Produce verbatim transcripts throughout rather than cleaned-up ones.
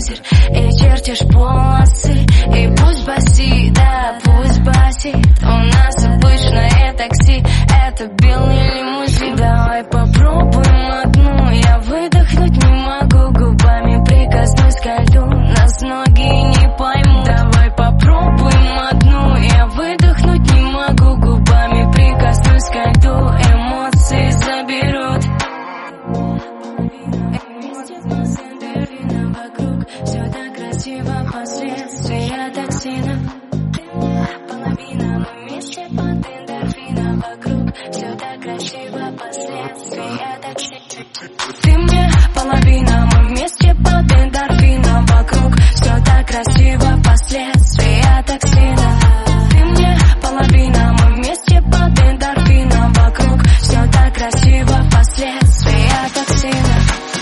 ветер и чертишь полосы. И пусть басит, да, пусть басит. У нас обычное такси, это белый лимузин. Давай попробуем одну, я выдохнуть не могу. Губами прикоснусь ко льду, нас многие не поймут. Давай попробуем одну, я выдохнуть не могу. Губами прикоснусь ко льду, эмоции заберут. Вокруг все так красиво, последствия токсина. Половина, мы вместе под эндорфином. Вокруг все так красиво, последствия токсина. Ты мне половина, мы вместе под эндорфином. Вокруг все так красиво, последствия токсина. Ты мне половина, мы вместе под эндорфином. Вокруг все так красиво, последствия токсина.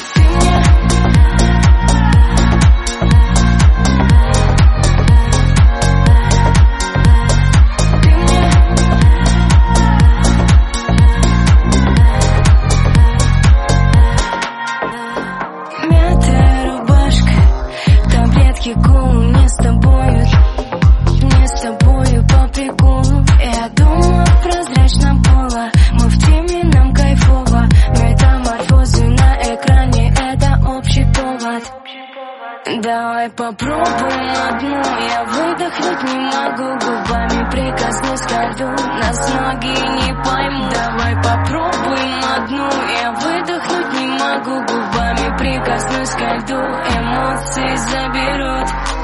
Кул, мне с тобою, мне с тобою по приколу. Я дома в прозрачном поло, мы в теме, нам кайфово. Метаморфозы на экране, это общий повод. Давай попробуем одну, я выдохнуть не могу. Губами прикоснусь ко льду, нас многие не поймут. Давай попробуем одну, я выдохнуть не могу. Губами прикоснусь ко льду, эмоции заберут.